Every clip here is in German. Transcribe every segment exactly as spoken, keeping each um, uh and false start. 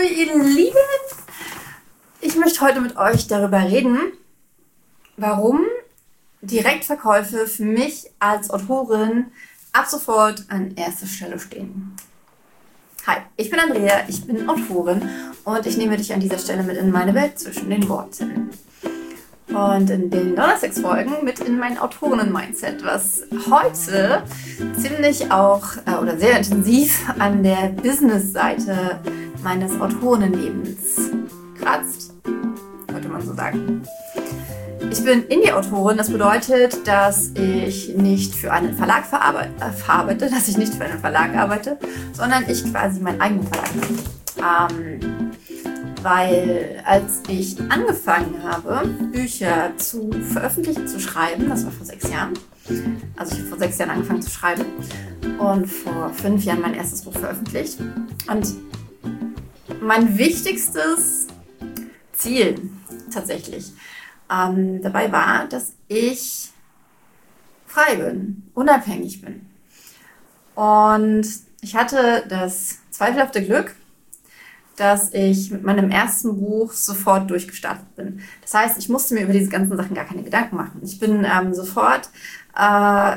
ihr Lieben! Ich möchte heute mit euch darüber reden, warum Direktverkäufe für mich als Autorin ab sofort an erster Stelle stehen. Hi, ich bin Andrea, ich bin Autorin und ich nehme dich an dieser Stelle mit in meine Welt zwischen den Worten. Und in den Donnerstagsfolgen mit in mein Autorinnen-Mindset, was heute ziemlich auch äh, oder sehr intensiv an der Business-Seite meines Autorinnenlebens kratzt, könnte man so sagen. Ich bin Indie-Autorin, das bedeutet, dass ich nicht für einen Verlag verarbeite, dass ich nicht für einen Verlag arbeite, sondern ich quasi meinen eigenen Verlag habe. Ähm, weil als ich angefangen habe, Bücher zu veröffentlichen, zu schreiben, das war vor sechs Jahren, also ich habe vor sechs Jahren angefangen zu schreiben und vor fünf Jahren mein erstes Buch veröffentlicht. Und mein wichtigstes Ziel tatsächlich ähm, dabei war, dass ich frei bin, unabhängig bin. Und ich hatte das zweifelhafte Glück, dass ich mit meinem ersten Buch sofort durchgestartet bin. Das heißt, ich musste mir über diese ganzen Sachen gar keine Gedanken machen. Ich bin ähm, sofort, äh,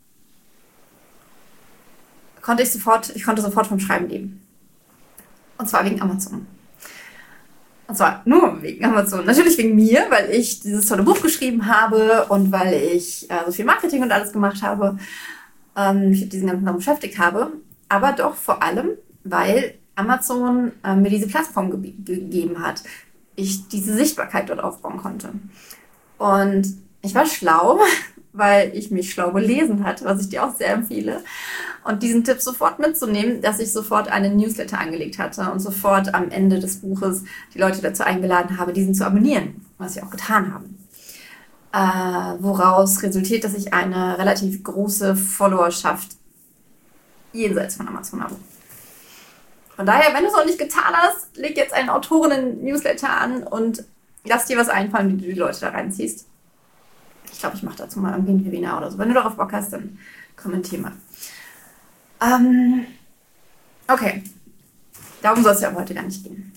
konnte ich sofort, ich konnte sofort vom Schreiben leben. Und zwar wegen Amazon. Und zwar nur wegen Amazon. Natürlich wegen mir, weil ich dieses tolle Buch geschrieben habe und weil ich äh, so viel Marketing und alles gemacht habe, ähm, mich mit diesen ganzen Sachen beschäftigt habe. Aber doch vor allem, weil Amazon äh, mir diese Plattform ge- gegeben hat. Ich diese Sichtbarkeit dort aufbauen konnte. Und ich war schlau, weil ich mich schlau gelesen hatte, was ich dir auch sehr empfehle. Und diesen Tipp sofort mitzunehmen, dass ich sofort einen Newsletter angelegt hatte und sofort am Ende des Buches die Leute dazu eingeladen habe, diesen zu abonnieren, was sie auch getan haben. Äh, woraus resultiert, dass ich eine relativ große Followerschaft jenseits von Amazon habe. Von daher, wenn du es noch nicht getan hast, leg jetzt einen Autorinnen-Newsletter an und lass dir was einfallen, wie du die Leute da reinziehst. Ich glaube, ich mache dazu mal irgendwie ein Webinar oder so. Wenn du darauf Bock hast, dann kommentier mal. Ähm, okay, darum soll es ja heute gar nicht gehen.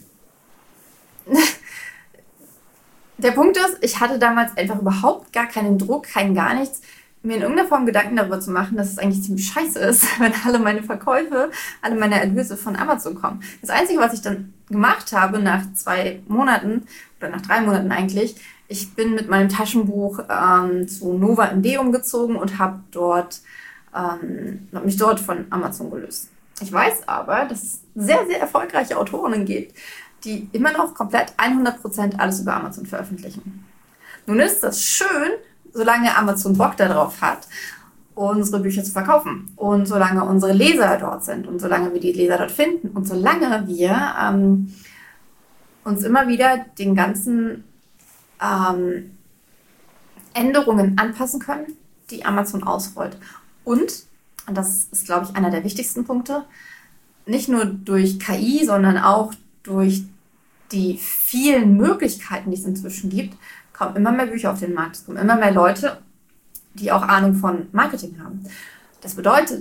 Der Punkt ist, ich hatte damals einfach überhaupt gar keinen Druck, kein gar nichts, mir in irgendeiner Form Gedanken darüber zu machen, dass es eigentlich ziemlich scheiße ist, wenn alle meine Verkäufe, alle meine Erlöse von Amazon kommen. Das Einzige, was ich dann gemacht habe nach zwei Monaten oder nach drei Monaten eigentlich, ich bin mit meinem Taschenbuch ähm, zu Nova M D umgezogen und habe dort ähm, hab mich dort von Amazon gelöst. Ich weiß aber, dass es sehr, sehr erfolgreiche Autorinnen gibt, die immer noch komplett hundert Prozent alles über Amazon veröffentlichen. Nun ist das schön, solange Amazon Bock darauf hat, unsere Bücher zu verkaufen und solange unsere Leser dort sind und solange wir die Leser dort finden und solange wir ähm, uns immer wieder den ganzen ähm, Änderungen anpassen können, die Amazon ausrollt. Und, und das ist, glaube ich, einer der wichtigsten Punkte, nicht nur durch K I, sondern auch durch die vielen Möglichkeiten, die es inzwischen gibt, kommen immer mehr Bücher auf den Markt. Es kommen immer mehr Leute, die auch Ahnung von Marketing haben. Das bedeutet,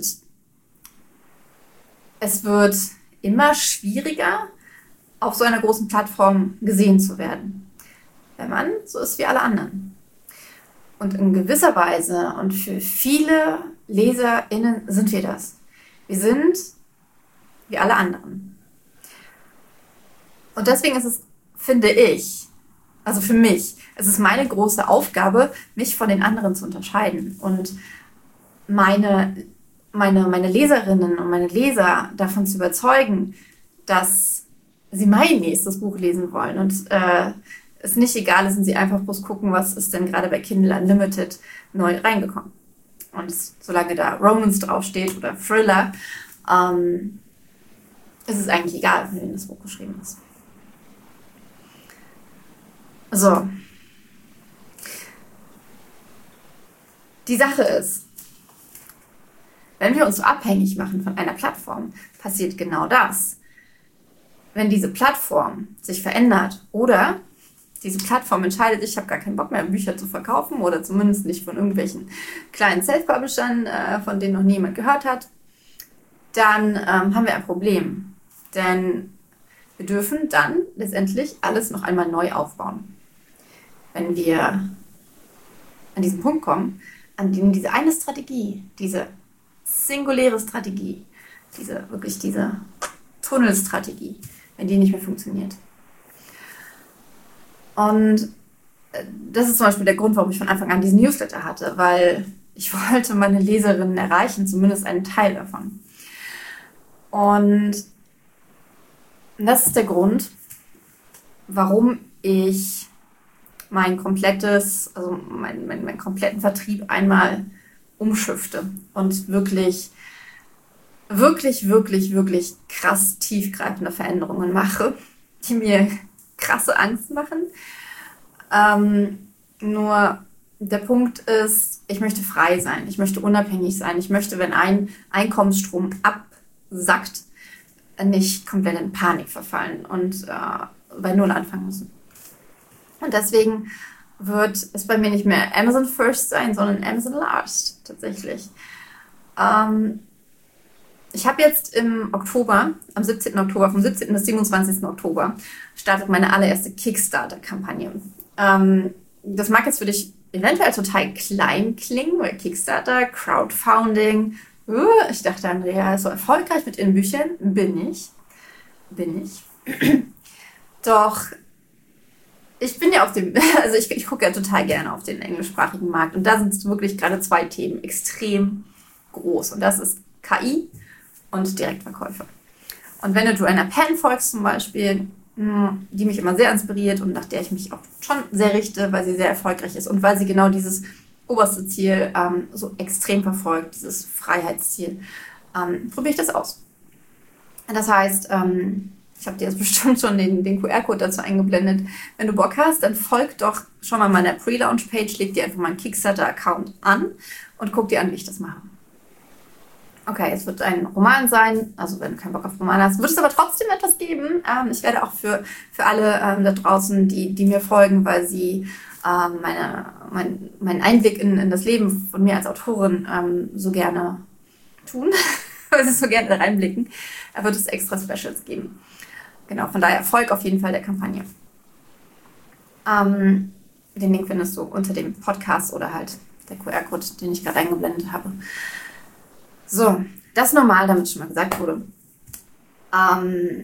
es wird immer schwieriger, auf so einer großen Plattform gesehen zu werden, wenn man so ist wie alle anderen. Und in gewisser Weise und für viele LeserInnen sind wir das. Wir sind wie alle anderen. Und deswegen ist es, finde ich, also für mich, es ist meine große Aufgabe, mich von den anderen zu unterscheiden und meine, meine, meine Leserinnen und meine Leser davon zu überzeugen, dass sie mein nächstes Buch lesen wollen und äh, es nicht egal ist und sie einfach bloß gucken, was ist denn gerade bei Kindle Unlimited neu reingekommen. Und solange da Romance draufsteht oder Thriller, ähm, ist es eigentlich egal, von wem das Buch geschrieben ist. So. Die Sache ist, wenn wir uns so abhängig machen von einer Plattform, passiert genau das. Wenn diese Plattform sich verändert oder diese Plattform entscheidet, ich habe gar keinen Bock mehr, Bücher zu verkaufen oder zumindest nicht von irgendwelchen kleinen Self-Publishern, äh, von denen noch niemand gehört hat, dann ähm, haben wir ein Problem. Denn Wir dürfen dann letztendlich alles noch einmal neu aufbauen. Wenn wir an diesen Punkt kommen, an dem diese eine Strategie, diese singuläre Strategie, diese wirklich diese Tunnelstrategie, wenn die nicht mehr funktioniert. Und das ist zum Beispiel der Grund, warum ich von Anfang an diesen Newsletter hatte, weil ich wollte meine Leserinnen erreichen, zumindest einen Teil davon. Und das ist der Grund, warum ich mein komplettes, also mein, mein, meinen kompletten Vertrieb einmal umschifte und wirklich, wirklich, wirklich, wirklich krass tiefgreifende Veränderungen mache, die mir krasse Angst machen. Ähm, nur der Punkt ist, ich möchte frei sein, ich möchte unabhängig sein, ich möchte, wenn ein Einkommensstrom absackt, nicht komplett in Panik verfallen und äh, bei Null anfangen müssen. Und deswegen wird es bei mir nicht mehr Amazon First sein, sondern Amazon Last tatsächlich. Ähm, ich habe jetzt im Oktober, am siebzehnten Oktober, vom siebzehnten bis siebenundzwanzigsten Oktober, startet meine allererste Kickstarter-Kampagne. Ähm, das mag jetzt für dich eventuell total klein klingen, weil Kickstarter, Crowdfunding, uh, ich dachte, Andrea ist so erfolgreich mit ihren Büchern. Bin ich. Bin ich. Doch ich bin ja auf dem, also ich, ich gucke ja total gerne auf den englischsprachigen Markt und da sind wirklich gerade zwei Themen extrem groß und das ist K I und Direktverkäufe. Und wenn du Joanna Penn folgst zum Beispiel, die mich immer sehr inspiriert und nach der ich mich auch schon sehr richte, weil sie sehr erfolgreich ist und weil sie genau dieses oberste Ziel ähm, so extrem verfolgt, dieses Freiheitsziel, ähm, probiere ich das aus. Das heißt, ähm, ich habe dir jetzt bestimmt schon den, den Q R-Code dazu eingeblendet. Wenn du Bock hast, dann folg doch schon mal meiner Pre-Launch-Page, leg dir einfach meinen Kickstarter-Account an und guck dir an, wie ich das mache. Okay, es wird ein Roman sein, also wenn du keinen Bock auf Roman hast, wird es aber trotzdem etwas geben. Ähm, ich werde auch für, für alle ähm, da draußen, die, die mir folgen, weil sie ähm, meine, mein, meinen Einblick in, in das Leben von mir als Autorin ähm, so gerne tun, weil sie so gerne da reinblicken, da wird es extra Specials geben. Genau, von daher Erfolg auf jeden Fall der Kampagne. Ähm, den Link findest du unter dem Podcast oder halt der Q R-Code, den ich gerade eingeblendet habe. So, das normal, damit schon mal gesagt wurde. Ähm,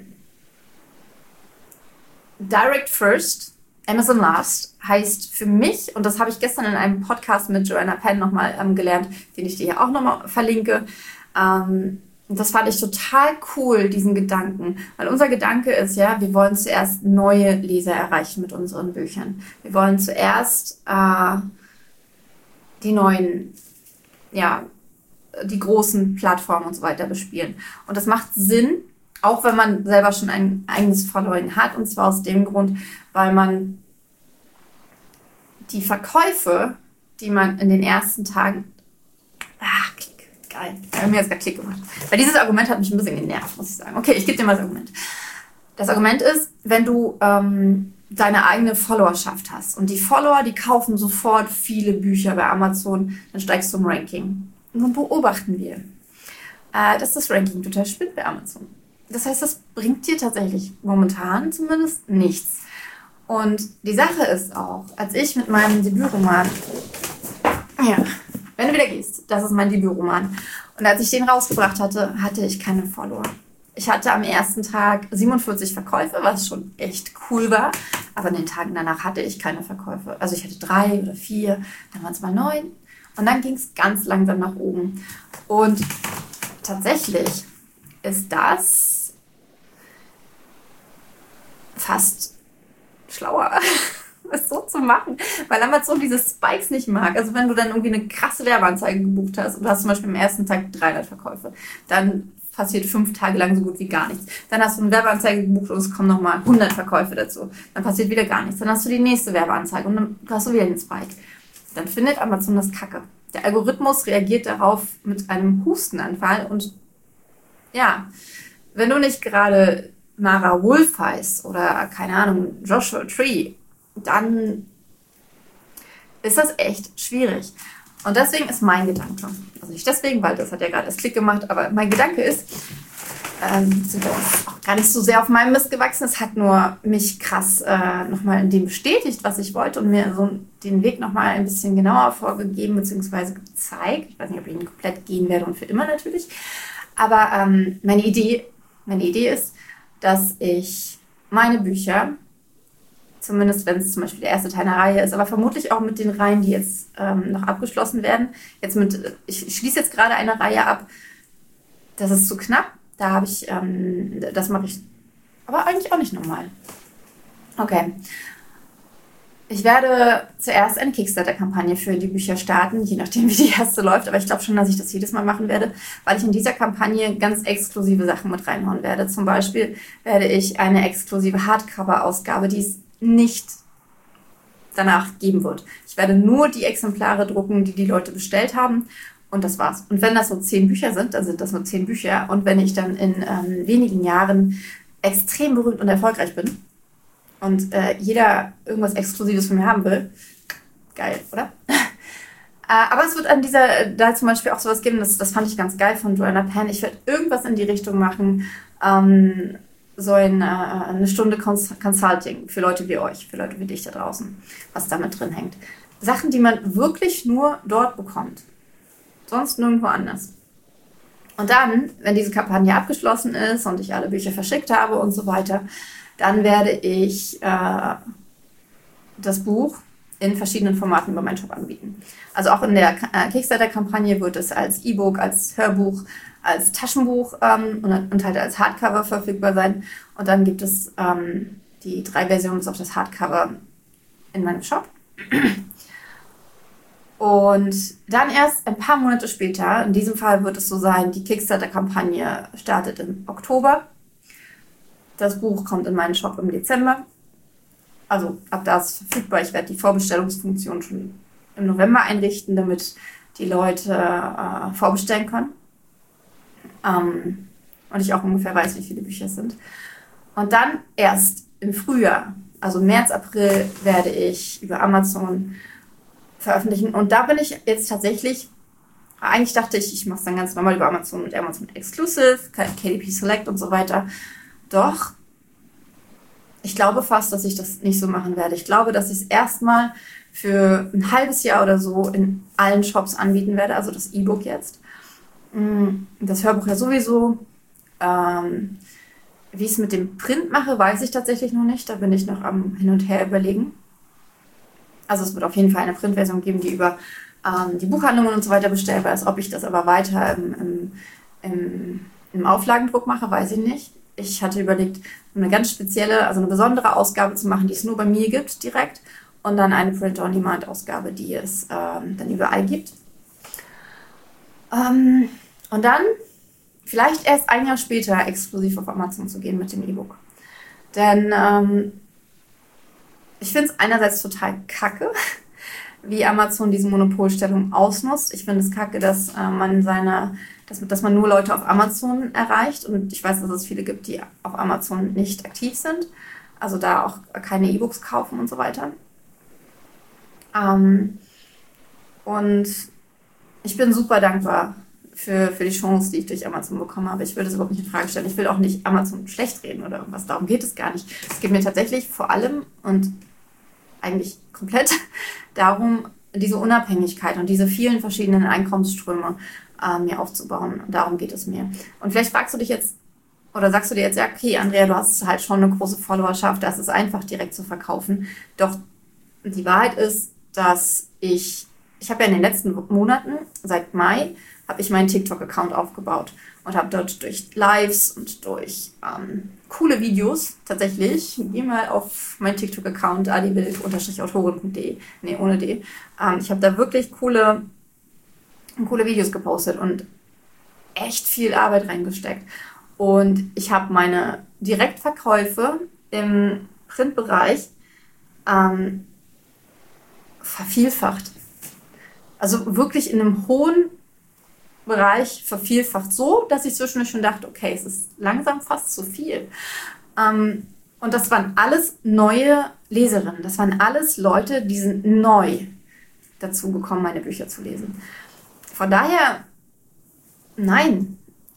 Direct First, Amazon Last heißt für mich, und das habe ich gestern in einem Podcast mit Joanna Penn nochmal ähm, gelernt, den ich dir hier auch nochmal verlinke. Ähm, das fand ich total cool, diesen Gedanken. Weil unser Gedanke ist ja, wir wollen zuerst neue Leser erreichen mit unseren Büchern. Wir wollen zuerst äh, die neuen, ja, die großen Plattformen und so weiter bespielen. Und das macht Sinn, auch wenn man selber schon ein eigenes Following hat. Und zwar aus dem Grund, weil man die Verkäufe, die man in den ersten Tagen... Ach, Klick, geil. Ich habe mir jetzt gerade Klick gemacht. Weil dieses Argument hat mich ein bisschen genervt, muss ich sagen. Okay, ich gebe dir mal das Argument. Das Argument ist, wenn du ähm, deine eigene Followerschaft hast und die Follower, die kaufen sofort viele Bücher bei Amazon, dann steigst du im Ranking. Nun beobachten wir, äh, dass das Ranking total spinnt bei Amazon. Das heißt, das bringt dir tatsächlich momentan zumindest nichts. Und die Sache ist auch, als ich mit meinem Debütroman, ja, wenn du wieder gehst, das ist mein Debütroman. Und als ich den rausgebracht hatte, hatte ich keine Follower. Ich hatte am ersten Tag siebenundvierzig Verkäufe, was schon echt cool war. Aber in den Tagen danach hatte ich keine Verkäufe. Also ich hatte drei oder vier, dann waren es mal neun. Und dann ging es ganz langsam nach oben. Und tatsächlich ist das fast schlauer, es so zu machen, weil Amazon diese Spikes nicht mag. Also wenn du dann irgendwie eine krasse Werbeanzeige gebucht hast und du hast zum Beispiel am ersten Tag dreihundert Verkäufe, dann passiert fünf Tage lang so gut wie gar nichts. Dann hast du eine Werbeanzeige gebucht und es kommen nochmal hundert Verkäufe dazu. Dann passiert wieder gar nichts. Dann hast du die nächste Werbeanzeige und dann hast du wieder den Spike. Dann findet Amazon das Kacke. Der Algorithmus reagiert darauf mit einem Hustenanfall und ja, wenn du nicht gerade Mara Wolf heißt oder, keine Ahnung, Joshua Tree, dann ist das echt schwierig. Und deswegen ist mein Gedanke, also nicht deswegen, weil das hat ja gerade das Klick gemacht, aber mein Gedanke ist, ähm, sind wir uns auch gar nicht so sehr auf meinem Mist gewachsen. Es hat nur mich krass äh, nochmal in dem bestätigt, was ich wollte und mir so den Weg nochmal ein bisschen genauer vorgegeben bzw. gezeigt. Ich weiß nicht, ob ich ihn komplett gehen werde und für immer natürlich. Aber ähm, meine Idee, meine Idee ist, dass ich meine Bücher, zumindest wenn es zum Beispiel der erste Teil einer Reihe ist, aber vermutlich auch mit den Reihen, die jetzt ähm, noch abgeschlossen werden. Jetzt mit, ich schließe jetzt gerade eine Reihe ab, das ist zu knapp. Da habe ich, ähm, das mache ich aber eigentlich auch nicht normal. Okay. Ich werde zuerst eine Kickstarter-Kampagne für die Bücher starten, je nachdem, wie die erste läuft. Aber ich glaube schon, dass ich das jedes Mal machen werde, weil ich in dieser Kampagne ganz exklusive Sachen mit reinhauen werde. Zum Beispiel werde ich eine exklusive Hardcover-Ausgabe, die es nicht danach geben wird. Ich werde nur die Exemplare drucken, die die Leute bestellt haben. Und das war's. Und wenn das so zehn Bücher sind, dann sind das nur zehn Bücher. Und wenn ich dann in ähm, wenigen Jahren extrem berühmt und erfolgreich bin und äh, jeder irgendwas Exklusives von mir haben will, geil, oder? äh, aber es wird an dieser, da zum Beispiel auch sowas geben, das, das fand ich ganz geil von Joanna Penn. Ich werde irgendwas in die Richtung machen, ähm, so ein, äh, eine Stunde Cons- Consulting für Leute wie euch, für Leute wie dich da draußen, was damit drin hängt. Sachen, die man wirklich nur dort bekommt. Sonst nirgendwo anders. Und dann, wenn diese Kampagne abgeschlossen ist und ich alle Bücher verschickt habe und so weiter, dann werde ich äh, das Buch in verschiedenen Formaten über meinen Shop anbieten. Also auch in der äh, Kickstarter-Kampagne wird es als E-Book, als Hörbuch, als Taschenbuch ähm, und, und halt als Hardcover verfügbar sein. Und dann gibt es ähm, die drei Versionen auf das Hardcover in meinem Shop. Und dann erst ein paar Monate später, in diesem Fall wird es so sein, die Kickstarter-Kampagne startet im Oktober. Das Buch kommt in meinen Shop im Dezember. Also ab da ist es verfügbar. Ich werde die Vorbestellungsfunktion schon im November einrichten, damit die Leute äh, vorbestellen können. Ähm, und ich auch ungefähr weiß, wie viele Bücher es sind. Und dann erst im Frühjahr, also März, April, werde ich über Amazon veröffentlichen. Und da bin ich jetzt tatsächlich, eigentlich dachte ich, ich mache es dann ganz normal über Amazon mit Amazon Exclusive, K D P Select und so weiter. Doch, ich glaube fast, dass ich das nicht so machen werde. Ich glaube, dass ich es erstmal für ein halbes Jahr oder so in allen Shops anbieten werde, also das E-Book jetzt. Das Hörbuch ja sowieso. Ähm, wie ich es mit dem Print mache, weiß ich tatsächlich noch nicht. Da bin ich noch am Hin und Her überlegen. Also es wird auf jeden Fall eine Printversion geben, die über ähm, die Buchhandlungen und so weiter bestellbar ist. Ob ich das aber weiter im, im, im, im Auflagendruck mache, weiß ich nicht. Ich hatte überlegt, eine ganz spezielle, also eine besondere Ausgabe zu machen, die es nur bei mir gibt direkt. Und dann eine Print-on-Demand-Ausgabe, die es ähm, dann überall gibt. Ähm, und dann vielleicht erst ein Jahr später exklusiv auf Amazon zu gehen mit dem E-Book. Denn ähm, ich finde es einerseits total kacke, wie Amazon diese Monopolstellung ausnutzt. Ich finde es kacke, dass äh, man seine, dass, dass man nur Leute auf Amazon erreicht. Und ich weiß, dass es viele gibt, die auf Amazon nicht aktiv sind. Also da auch keine E-Books kaufen und so weiter. Ähm, und ich bin super dankbar für, für die Chance, die ich durch Amazon bekommen habe. Ich will das überhaupt nicht in Frage stellen. Ich will auch nicht Amazon schlecht reden oder irgendwas. Darum geht es gar nicht. Es geht mir tatsächlich vor allem und eigentlich komplett darum, diese Unabhängigkeit und diese vielen verschiedenen Einkommensströme äh, mir aufzubauen. Und darum geht es mir. Und vielleicht fragst du dich jetzt, oder sagst du dir jetzt, ja, okay, Andrea, du hast halt schon eine große Followerschaft, das ist einfach direkt zu verkaufen. Doch die Wahrheit ist, dass ich, ich habe ja in den letzten Monaten, seit Mai, habe ich meinen TikTok-Account aufgebaut und habe dort durch Lives und durch ähm, coole Videos tatsächlich, geh mal auf meinen TikTok-Account adibilk-autorin punkt de, nee, ohne D. Ähm, ich habe da wirklich coole, coole Videos gepostet und echt viel Arbeit reingesteckt. Und ich habe meine Direktverkäufe im Printbereich ähm, vervielfacht. Also wirklich in einem hohen Bereich vervielfacht, so, dass ich zwischendurch schon dachte, okay, es ist langsam fast zu viel. Ähm, und das waren alles neue Leserinnen. Das waren alles Leute, die sind neu dazu gekommen, meine Bücher zu lesen. Von daher, nein,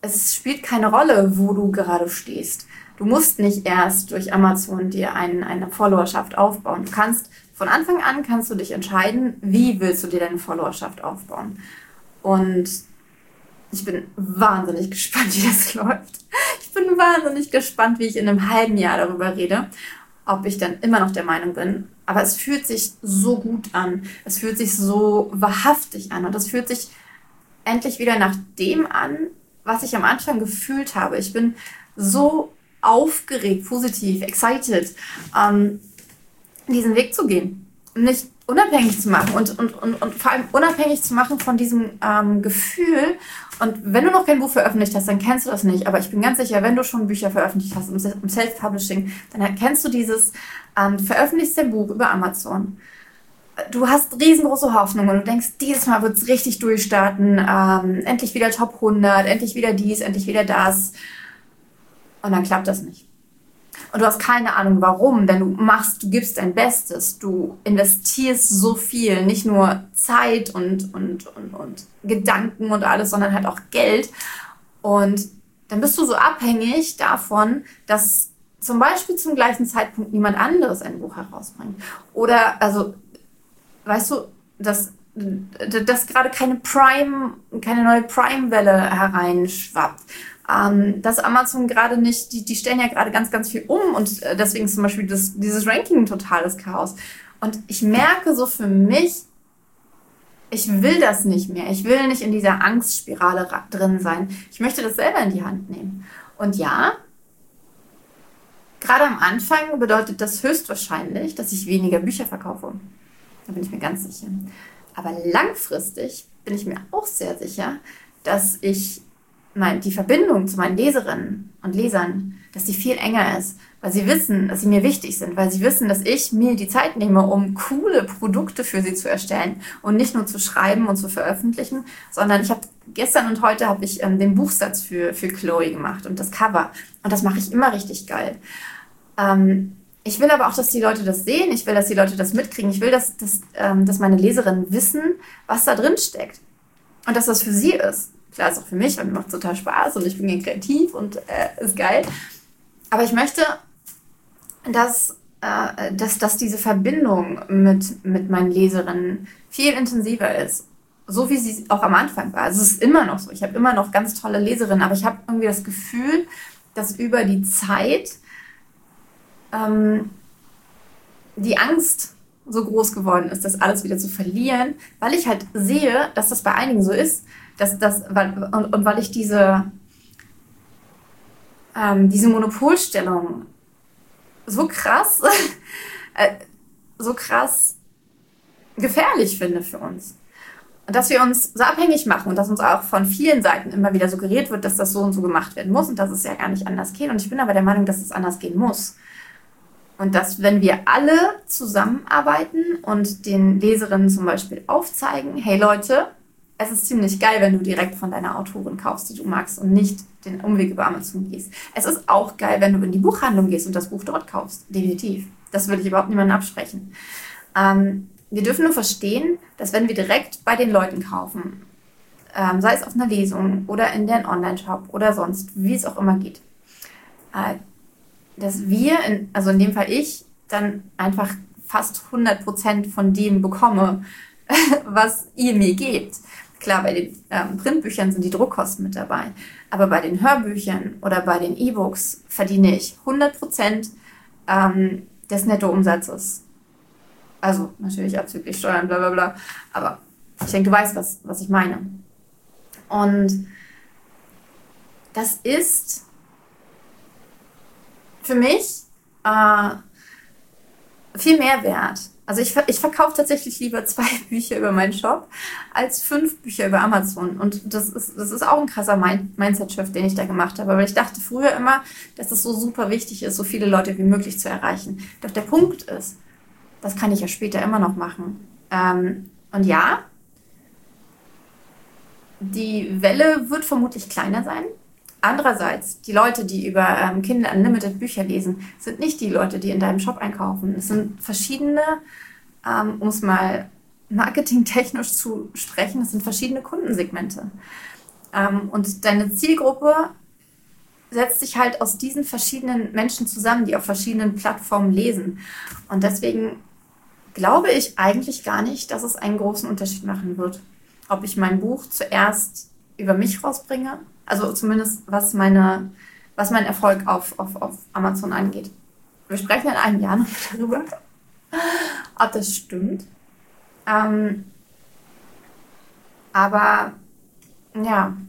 es spielt keine Rolle, wo du gerade stehst. Du musst nicht erst durch Amazon dir ein, eine Followerschaft aufbauen. Du kannst von Anfang an kannst du dich entscheiden, wie willst du dir deine Followerschaft aufbauen. Und ich bin wahnsinnig gespannt, wie das läuft. Ich bin wahnsinnig gespannt, wie ich in einem halben Jahr darüber rede, ob ich dann immer noch der Meinung bin. Aber es fühlt sich so gut an. Es fühlt sich so wahrhaftig an. Und es fühlt sich endlich wieder nach dem an, was ich am Anfang gefühlt habe. Ich bin so aufgeregt, positiv, excited, ähm, diesen Weg zu gehen. Nicht unabhängig zu machen und, und, und, und vor allem unabhängig zu machen von diesem ähm, Gefühl. Und wenn du noch kein Buch veröffentlicht hast, dann kennst du das nicht. Aber ich bin ganz sicher, wenn du schon Bücher veröffentlicht hast im Self-Publishing, dann kennst du dieses, ähm, du veröffentlichst dein Buch über Amazon. Du hast riesengroße Hoffnung und du denkst, dieses Mal wird es richtig durchstarten. Ähm, endlich wieder Top hundert, endlich wieder dies, endlich wieder das. Und dann klappt das nicht. Und du hast keine Ahnung, warum, denn du machst, du gibst dein Bestes, du investierst so viel, nicht nur Zeit und, und, und, und Gedanken und alles, sondern halt auch Geld. Und dann bist du so abhängig davon, dass zum Beispiel zum gleichen Zeitpunkt niemand anderes ein Buch herausbringt. Oder, also, weißt du, dass, dass gerade keine Prime, keine neue Prime-Welle hereinschwappt. Ähm, dass Amazon gerade nicht, die, die stellen ja gerade ganz, ganz viel um und deswegen ist zum Beispiel das, dieses Ranking ein totales Chaos. Und ich merke so für mich, ich will das nicht mehr. Ich will nicht in dieser Angstspirale drin sein. Ich möchte das selber in die Hand nehmen. Und ja, gerade am Anfang bedeutet das höchstwahrscheinlich, dass ich weniger Bücher verkaufe. Da bin ich mir ganz sicher. Aber langfristig bin ich mir auch sehr sicher, dass ich mein, die Verbindung zu meinen Leserinnen und Lesern, dass die viel enger ist, weil sie wissen, dass sie mir wichtig sind, weil sie wissen, dass ich mir die Zeit nehme, um coole Produkte für sie zu erstellen und nicht nur zu schreiben und zu veröffentlichen, sondern ich habe gestern und heute habe ich ähm, den Buchsatz für, für Chloe gemacht und das Cover und das mache ich immer richtig geil. Ähm, ich will aber auch, dass die Leute das sehen, ich will, dass die Leute das mitkriegen, ich will, dass, dass, ähm, dass meine Leserinnen wissen, was da drin steckt und dass das für sie ist. Klar, ist auch für mich und macht total Spaß und ich bin ja kreativ und äh, ist geil. Aber ich möchte, dass, äh, dass, dass diese Verbindung mit, mit meinen Leserinnen viel intensiver ist. So wie sie auch am Anfang war. Also es ist immer noch so. Ich habe immer noch ganz tolle Leserinnen, aber ich habe irgendwie das Gefühl, dass über die Zeit ähm, die Angst so groß geworden ist, das alles wieder zu verlieren, weil ich halt sehe, dass das bei einigen so ist, dass das, weil, und, und weil ich diese, ähm, diese Monopolstellung so krass, äh, so krass gefährlich finde für uns. Und dass wir uns so abhängig machen und dass uns auch von vielen Seiten immer wieder suggeriert wird, dass das so und so gemacht werden muss und dass es ja gar nicht anders geht. Und ich bin aber der Meinung, dass es anders gehen muss. Und dass, wenn wir alle zusammenarbeiten und den Leserinnen zum Beispiel aufzeigen, hey Leute, es ist ziemlich geil, wenn du direkt von deiner Autorin kaufst, die du magst und nicht den Umweg über Amazon gehst. Es ist auch geil, wenn du in die Buchhandlung gehst und das Buch dort kaufst. Definitiv. Das würde ich überhaupt niemandem absprechen. Ähm, wir dürfen nur verstehen, dass wenn wir direkt bei den Leuten kaufen, ähm, sei es auf einer Lesung oder in deren Online-Shop oder sonst, wie es auch immer geht, äh, dass wir, in, also in dem Fall ich, dann einfach fast hundert Prozent von dem bekomme, was ihr mir gebt. Klar, bei den ähm, Printbüchern sind die Druckkosten mit dabei, aber bei den Hörbüchern oder bei den E-Books verdiene ich hundert Prozent ähm, des Nettoumsatzes. Also natürlich abzüglich Steuern, bla bla bla, aber ich denke, du weißt, was, was ich meine. Und das ist für mich äh, viel mehr wert. Also ich, ich verkaufe tatsächlich lieber zwei Bücher über meinen Shop als fünf Bücher über Amazon. Und das ist, das ist auch ein krasser Mind- Mindset-Shift, den ich da gemacht habe. Weil ich dachte früher immer, dass es so super wichtig ist, so viele Leute wie möglich zu erreichen. Doch der Punkt ist, das kann ich ja später immer noch machen. Ähm, und ja, die Welle wird vermutlich kleiner sein. Andererseits, die Leute, die über ähm, Kindle Unlimited Bücher lesen, sind nicht die Leute, die in deinem Shop einkaufen. Es sind verschiedene, ähm, um es mal marketingtechnisch zu sprechen, es sind verschiedene Kundensegmente. Ähm, und deine Zielgruppe setzt sich halt aus diesen verschiedenen Menschen zusammen, die auf verschiedenen Plattformen lesen. Und deswegen glaube ich eigentlich gar nicht, dass es einen großen Unterschied machen wird, ob ich mein Buch zuerst über mich rausbringe, also zumindest was meine, was mein Erfolg auf, auf, auf Amazon angeht. Wir sprechen in einem Jahr noch darüber, ob das stimmt. Ähm, aber ja,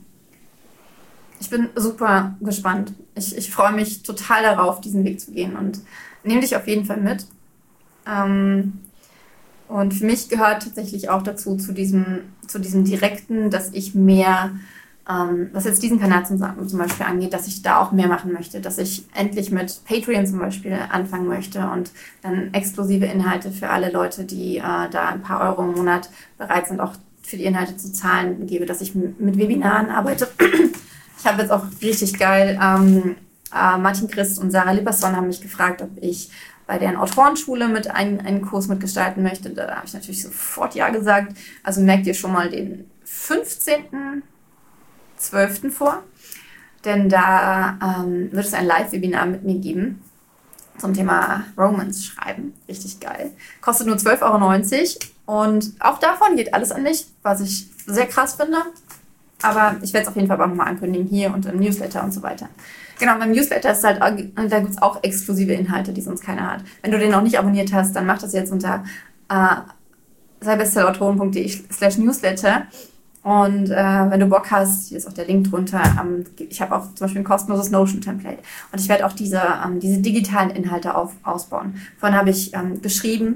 ich bin super gespannt. Ich, ich freue mich total darauf, diesen Weg zu gehen und nehme dich auf jeden Fall mit. Ähm, und für mich gehört tatsächlich auch dazu, zu diesem, zu diesem Direkten, dass ich mehr, ähm, was jetzt diesen Kanal zum, zum Beispiel angeht, dass ich da auch mehr machen möchte, dass ich endlich mit Patreon zum Beispiel anfangen möchte und dann exklusive Inhalte für alle Leute, die äh, da ein paar Euro im Monat bereit sind, auch für die Inhalte zu zahlen, gebe, dass ich m- mit Webinaren arbeite. Ich habe jetzt auch richtig geil, ähm, äh, Martin Christ und Sarah Lipperson haben mich gefragt, ob ich bei deren Autorenschule mit einen, einen Kurs mitgestalten möchte. Da habe ich natürlich sofort ja gesagt. Also merkt ihr schon mal den fünfzehnten zwölften vor, denn da ähm, wird es ein Live-Webinar mit mir geben zum Thema Romance schreiben. Richtig geil. Kostet nur zwölf Euro neunzig und auch davon geht alles an mich, was ich sehr krass finde. Aber ich werde es auf jeden Fall auch nochmal ankündigen, hier und im Newsletter und so weiter. Genau, beim Newsletter ist halt, da gibt es auch exklusive Inhalte, die sonst keiner hat. Wenn du den noch nicht abonniert hast, dann mach das jetzt unter äh, seibestsellerautoren.de slash newsletter. Und äh, wenn du Bock hast, hier ist auch der Link drunter, ähm, ich habe auch zum Beispiel ein kostenloses Notion-Template. Und ich werde auch diese, ähm, diese digitalen Inhalte auf, ausbauen. Vorhin habe ich ähm, geschrieben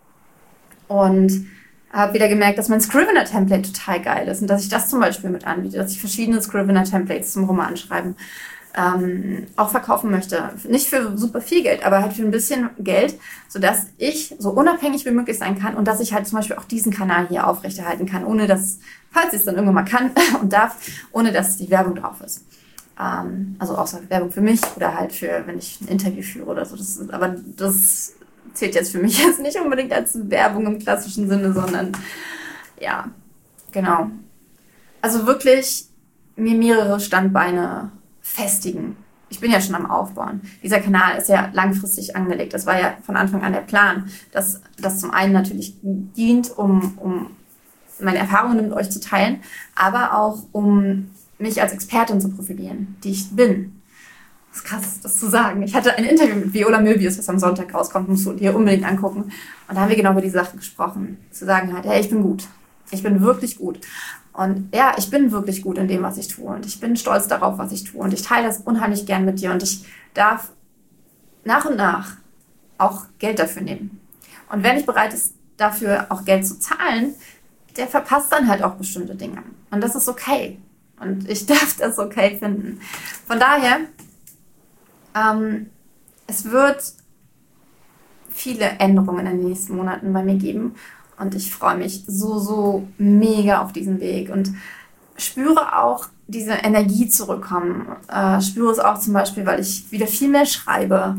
und habe wieder gemerkt, dass mein Scrivener-Template total geil ist und dass ich das zum Beispiel mit anbiete, dass ich verschiedene Scrivener-Templates zum Romanschreiben ähm, auch verkaufen möchte. Nicht für super viel Geld, aber halt für ein bisschen Geld, sodass ich so unabhängig wie möglich sein kann und dass ich halt zum Beispiel auch diesen Kanal hier aufrechterhalten kann, ohne dass, falls ich es dann irgendwann mal kann und darf, ohne dass die Werbung drauf ist. Ähm, also außer Werbung für mich oder halt für, wenn ich ein Interview führe oder so. Das ist, aber das zählt jetzt für mich jetzt nicht unbedingt als Werbung im klassischen Sinne, sondern ja, genau. Also wirklich mir mehrere Standbeine festigen. Ich bin ja schon am Aufbauen. Dieser Kanal ist ja langfristig angelegt. Das war ja von Anfang an der Plan, dass das zum einen natürlich dient, um, um meine Erfahrungen mit euch zu teilen, aber auch um mich als Expertin zu profilieren, die ich bin. Das ist krass, das zu sagen. Ich hatte ein Interview mit Viola Möbius, was am Sonntag rauskommt, musst du dir unbedingt angucken. Und da haben wir genau über die Sache gesprochen. Zu sagen halt, hey, ich bin gut. Ich bin wirklich gut. Und ja, ich bin wirklich gut in dem, was ich tue. Und ich bin stolz darauf, was ich tue. Und ich teile das unheimlich gern mit dir. Und ich darf nach und nach auch Geld dafür nehmen. Und wer nicht bereit ist, dafür auch Geld zu zahlen, der verpasst dann halt auch bestimmte Dinge. Und das ist okay. Und ich darf das okay finden. Von daher, ähm, es wird viele Änderungen in den nächsten Monaten bei mir geben. Und ich freue mich so, so mega auf diesen Weg und spüre auch diese Energie zurückkommen. Äh, spüre es auch zum Beispiel, weil ich wieder viel mehr schreibe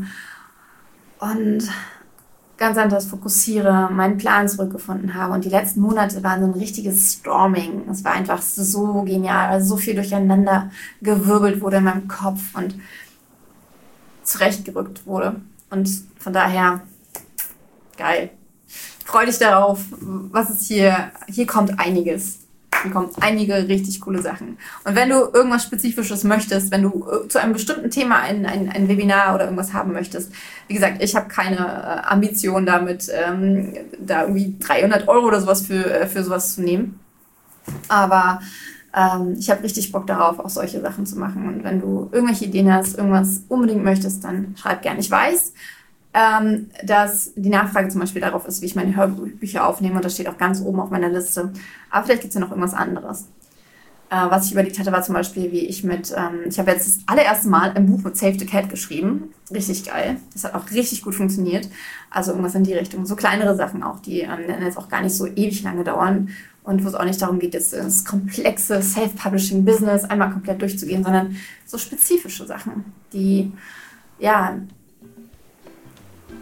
und ganz anders fokussiere, meinen Plan zurückgefunden habe. Und die letzten Monate waren so ein richtiges Storming. Es war einfach so genial, weil so viel durcheinander gewirbelt wurde in meinem Kopf und zurechtgerückt wurde. Und von daher, geil. Freu dich darauf, was ist hier, hier kommt einiges. Hier kommt einige richtig coole Sachen. Und wenn du irgendwas Spezifisches möchtest, wenn du zu einem bestimmten Thema ein, ein, ein Webinar oder irgendwas haben möchtest, wie gesagt, ich habe keine Ambition damit, ähm, da irgendwie dreihundert Euro oder sowas für, für sowas zu nehmen. Aber ähm, ich habe richtig Bock darauf, auch solche Sachen zu machen. Und wenn du irgendwelche Ideen hast, irgendwas unbedingt möchtest, dann schreib gerne. Ich weiß, Ähm, dass die Nachfrage zum Beispiel darauf ist, wie ich meine Hörbücher aufnehme und das steht auch ganz oben auf meiner Liste. Aber vielleicht gibt es ja noch irgendwas anderes. Äh, was ich überlegt hatte, war zum Beispiel, wie ich mit, ähm, ich habe jetzt das allererste Mal ein Buch mit Save the Cat geschrieben. Richtig geil. Das hat auch richtig gut funktioniert. Also irgendwas in die Richtung. So kleinere Sachen auch, die ähm, jetzt auch gar nicht so ewig lange dauern und wo es auch nicht darum geht, jetzt das komplexe Self-Publishing-Business einmal komplett durchzugehen, sondern so spezifische Sachen, die, ja,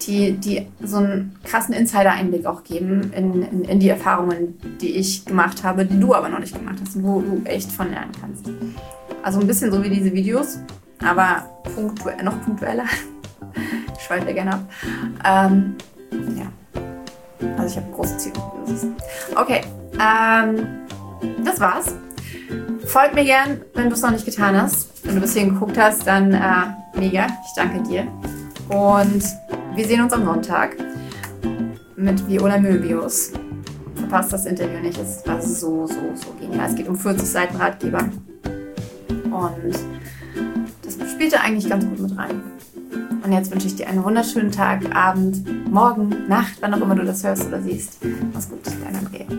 die, die so einen krassen Insider-Einblick auch geben in, in, in die Erfahrungen, die ich gemacht habe, die du aber noch nicht gemacht hast, wo du echt von lernen kannst. Also ein bisschen so wie diese Videos, aber punktu noch punktueller. Ich schweife gerne ab. Ähm, ja. Also ich habe große Ziele. Okay, ähm, das war's. Folgt mir gern, wenn du es noch nicht getan hast. Wenn du bis hierhin geguckt hast, dann äh, mega. Ich danke dir. Und wir sehen uns am Sonntag mit Viola Möbius. Verpasst das Interview nicht, es war so, so, so genial. Es geht um vierzig Seiten Ratgeber. Und das spielte eigentlich ganz gut mit rein. Und jetzt wünsche ich dir einen wunderschönen Tag, Abend, Morgen, Nacht, wann auch immer du das hörst oder siehst. Mach's gut, dein Andrea.